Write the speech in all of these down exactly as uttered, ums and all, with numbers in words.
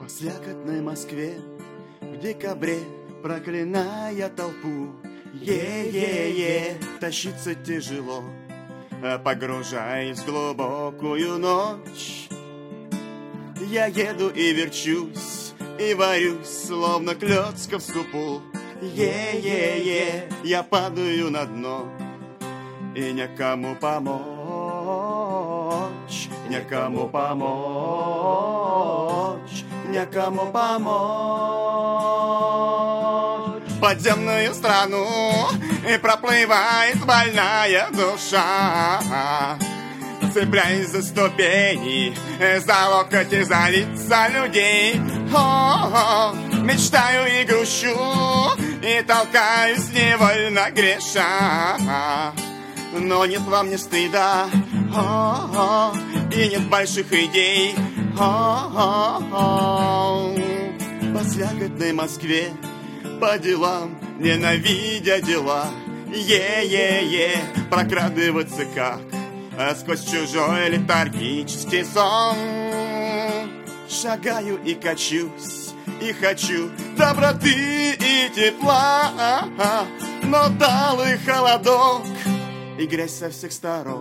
слякотной Москве в декабре, проклиная толпу, е-е-е, тащиться тяжело, погружаясь в глубокую ночь. Я еду и верчусь, и варюсь, словно клёцка в супу, е-е-е, я падаю на дно, и некому помочь, некому помочь, некому помочь. Подземную страну и проплывает больная душа, цепляясь за ступени, за локоть и за лица людей. О-о-о, мечтаю и грущу, и толкаюсь невольно греша. Но нет во мне стыда, о-о, и нет больших идей, о-о-о. По слякотной Москве, по делам, ненавидя дела, е-е-е, прокрадываться как сквозь чужой летаргический сон. Шагаю и качусь, и хочу доброты и тепла, но талый холодок и грязь со всех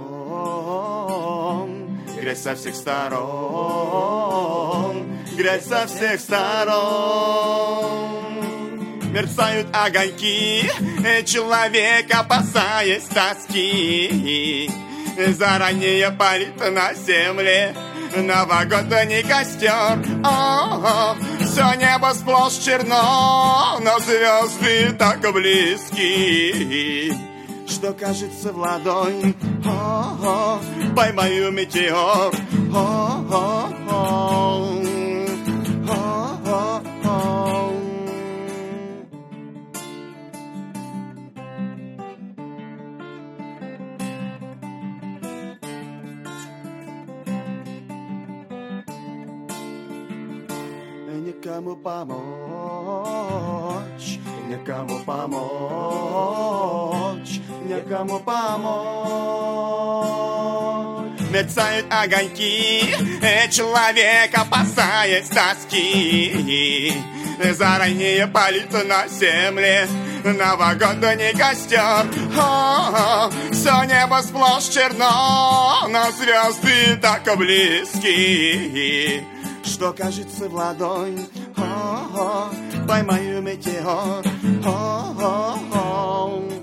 сторон, грязь со всех сторон, грязь со всех сторон. Мерцают огоньки, человек, опасаясь тоски, заранее парит на земле новогодний костер. О-о-о, все небо сплошь черно, но звезды так близки, что кажется в ладонь. О-о-о, поймаю метеор. О-о-о, о-о-о. Некому помочь, некому помочь, некому помочь. Мерцают огоньки, человек, опасаясь тоски, заранее палит на земле новогодний костер. О-о-о, все небо сплошь черно, но звезды так близки, что кажется в ладонь. О-о-о, поймаю метеор. О-о-о.